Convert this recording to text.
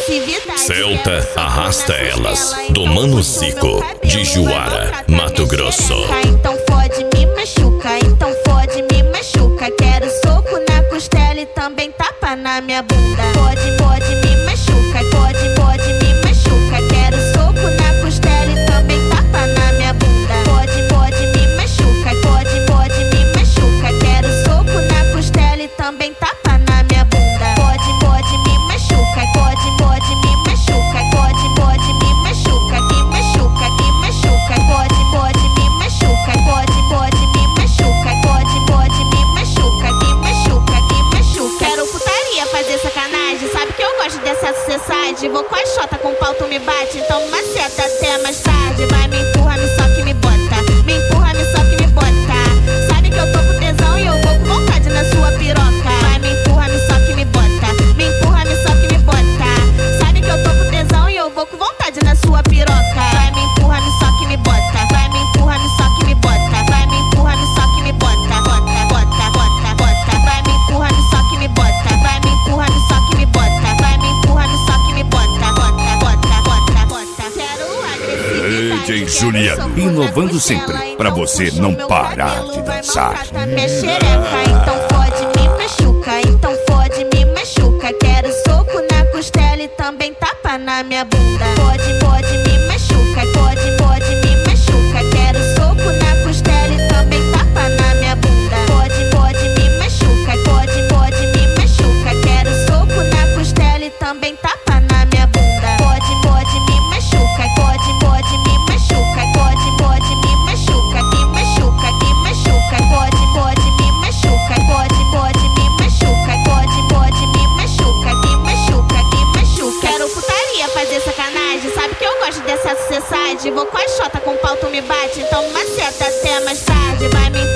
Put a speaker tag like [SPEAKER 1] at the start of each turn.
[SPEAKER 1] agressividade.
[SPEAKER 2] Celta arrasta elas, do Mano Cico, de Juara, Mato Grosso.
[SPEAKER 1] Então fode, me machuca, então fode, me machuca. Quero soco na costela e também tapa na minha bunda. Pode, pode, me machuca, pode, pode, me machuca. Quero soco na costela e também tapa na minha bunda. Pode, pode, me machuca, pode, pode, me machuca. Quero soco na costela e também tapa na minha bunda. Pode, pode, me machuca, pode, pode, me machuca. Pode, pode, me machuca, me machuca, me machuca. Pode, pode, me machuca, pode, pode, me machuca. Pode, pode, me machuca, me machuca, me machuca. Quero putaria, fazer sacanagem. Sabe que eu gosto dessa sucessagem. Vou com a xota, com pau tu me bate. Então maceta até mais tarde. Vai, me empurra, me soca e me bota. Me empurra, me soca e me bota. Sabe que eu tô com tesão e eu vou com vontade na sua piroca. Vai, me empurra, me soca e me bota. Me empurra, me soca e me bota. Sabe que eu tô com tesão e eu vou com vontade na sua piroca. Vai, me empurra, me soca e me bota. Vai, me empurra, me soca e me bota. Vai, me empurra, me soca e me bota. Bota, bota, bota, bota. Vai, me empurra, me soca e me bota. Vai, me empurra, me soca e me bota. Vai, me empurra, me soca e me bota. Bota, bota, bota, bota. Quero agressividade.
[SPEAKER 3] DJ Juliano, inovando sempre, pra você não parar de dançar.
[SPEAKER 1] Minha xereca, então fode, me machuca. Então fode, me machuca. Quero soco na costela e também tapa na minha bunda. Pode, pode, me machuca. Pode, pode, me machuca. Quero soco na costela e também tapa na minha bunda. Pode, pode, me machuca. Pode, pode, me machuca. Quero soco na costela e também tapa na minha bunda. Pode, pode, me machuca. Pode, pode, me machuca. Pode, pode, me machuca. Me machuca, me machuca. Pode, pode, me machuca. Pode, pode, me machuca. Pode, pode, me machuca. Me machuca, me machuca. Quero putaria, fazer sacanagem. Sabe que eu gosto dessa sucessagem. Vou com a xota, com pau tu me bate. Então maceta até mais tarde. Vai, me